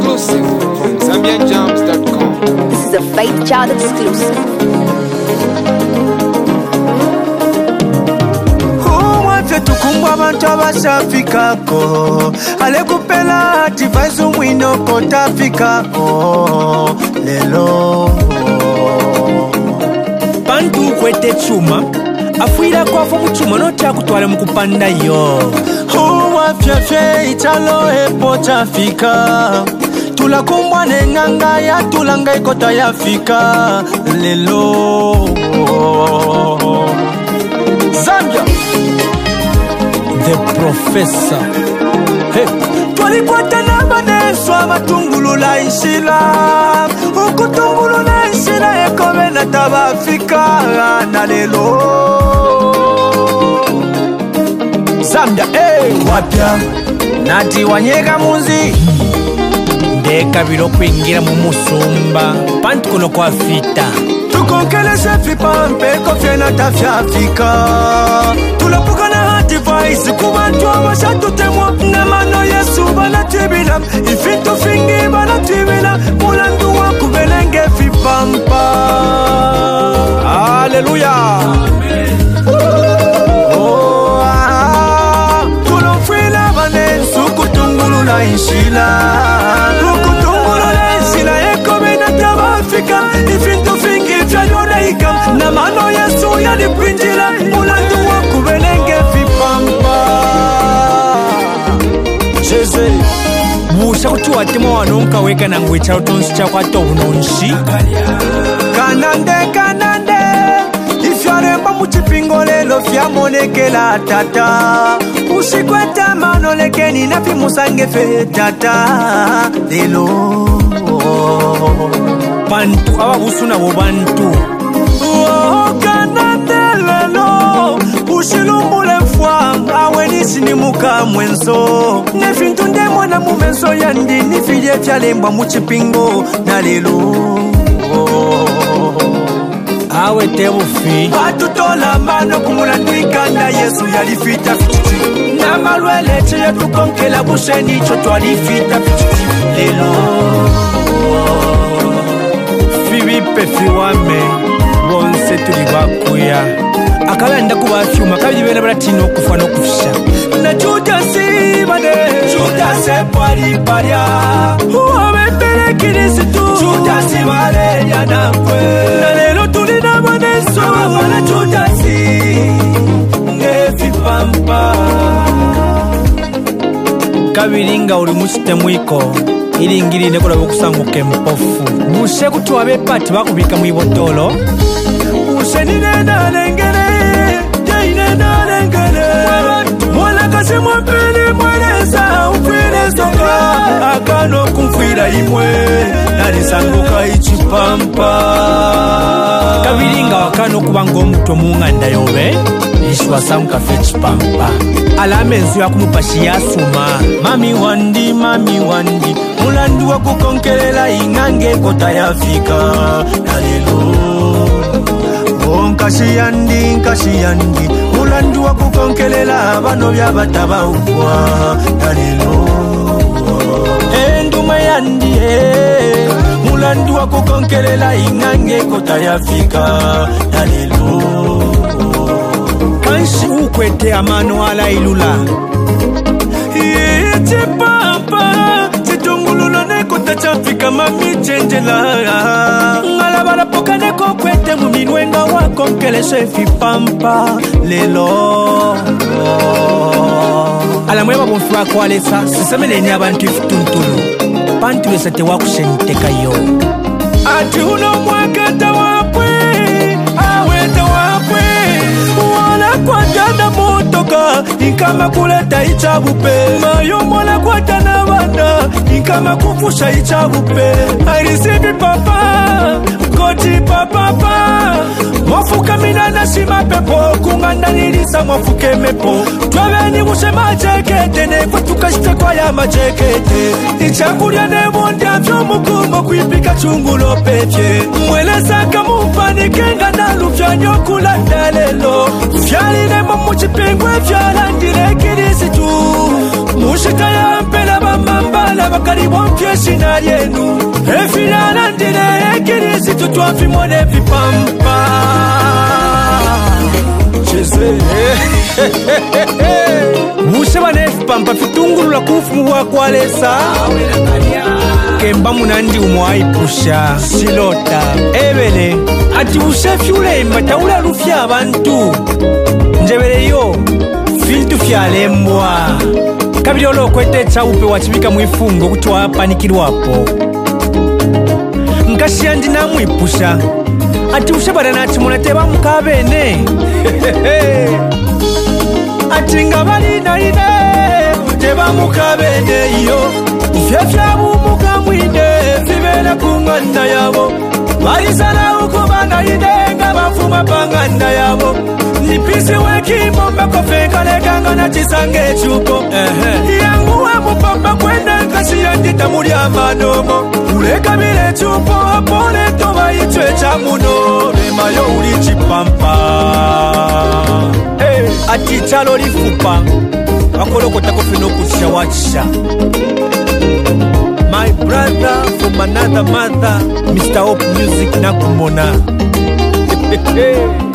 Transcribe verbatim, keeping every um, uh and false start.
exclusive from Zambian Jams dot com. This is a Faith Child exclusive. Tukumbwa bantu abasafikako alekupela device mwino kotafikako lelo bantu kwete chuma afuira kwafa muchuma notya kutwala mukupanda yo huwa fyafye italo epo tafika tulakumbwa nenganga ya tulanga ikota yafika lelo Zambia the professor. Hey, twalikwata nabaneso abatungulula insila ukutungulula insila ekobe na tabafika na lelo Zambia. Hey, wapya nati wanyega muzi ndeka biro kwingira mu musumba pantu kono kwa fita tukonkelese fipampe kofye na tafyafika tulapukana ha device kubantu abasatutemwa namano Yesu banatwibila ifintu fingi banatwibila mulandu wa kubelenge fipampa. Haleluya. Oh, ah, tulofwila banensu kutungulula inshila ukutungulula inshila ekobe na tabafika ifintu fingi vyayolaika na mano Yesu yalipinjila mulandu wa kubelenge vipampa. Jeze busha kuti watema wanonka weka na ngwicha utonsi cha kwa to unonshi kanande kanande ifyaremba muchipingo lelo fyamonekela tata usikweta mano lekeni nafi musange fe tata lelo bantu ababusuna bo bantu oh kanande lelo usilumbule fwa awenisi ni muka mwenso nefintu ndemo na mumenso yandi nifije fyalemba muchipingo na lelo awe tebufi batutola mano kumulandu ikanda Yesu yalifita fititi na malwele cheye tukonkela busheni cho twalifita fititi lelo fibipe fiwame bonse tuli bakuya akabenda kubafyuma kabibera baratino kufa no kufisha na Judasi bane Judasi pari paria uwe mbele Kristo Judasi bale ya nakwe na lelo tulina baneso bana Judasi ngefi pampa kabiringa uli muchitemwiko ilingiri nekola bokusanguke mpofu bushe kuti wabepati bakubika mwibotolo bushe ninena lengele jaine na lengele mwana kasi mwapili mweneza ufile soka akano kumfira imwe nalisanguka ichipampa kabiringa wakano kubango omuto munganda yobe ishwa samuka fechipampa alame nzu yakumupashi yasuma mami wandi mami wandi mulandu wa kukonkelela ingange kota yafika nalelo oh nkashi yandi nkashi yandi mulandu wa kukonkelela bano byabataba ukwa nalelo enduma yandi eh mulandu wa kukonkelela ingange kota yafika nalelo kanshi ukwete amano ala ilula iti pampa chitungululo neko tachafika mami chenjela ngala bala poka neko kwete muminwenga wako nkeleshe fipampa lelo ala mweba bonfi wako alesa sisemele ni abantu ifituntulu bantu besate wakushenteka yo ati uno mwakata wapwe aweta wapwe wala kwa jana motoka inkama kuleta ichabupe mayomola kwa jana wana inkama kufusha ichabupe airisipi papa koti papapa mwafuka minana shima pepo kunganda nilisa mwafuke mepo twabeni mushema jekete nekwa tukashite kwa ya majekete ichakulia nebondia vyo mukumbo kuipika chungulo peche mweleza kama mpanikenga na lufya nyokula dalelo vyali nebo muchipengwe vyalandile kirisi tu mushita ya mpela bamambala bakali bompyeshi na lyenu efirana ndine ekirisi tutwafimone vipampa cheze Mushaba nefipampa fitungulula kufumu wakwalesa Kemba munandi umwaipusha Silota Ebele Ati ushefi ulemba taula rufya abantu Njebele yo Fintu fyalembwa Kabili olo kwete chaupe wachibika mwifungo kutuwa panikirwapo Nkashiyandi na mwipusha Ati ushabara nachimuna teba mkabene Ati ngabali na ine Teba mkabene iyo Fyafya bumuka mwinde Fibele kunganda yabo Walisana ukubana ine Ngabafuma panganda yabo Nipisi weki momba kofeka Leganga na chisange chuko Yangu wa mupamba kwenda Kasi yandita muri amanomo Uleka bile chupo Apole toba itwe chamuno Rema yo uli chipampa Hey Ati chalo lifupa Akoloko tako fino kuchawachisha My brother from another mother Mister Hope Music na kumona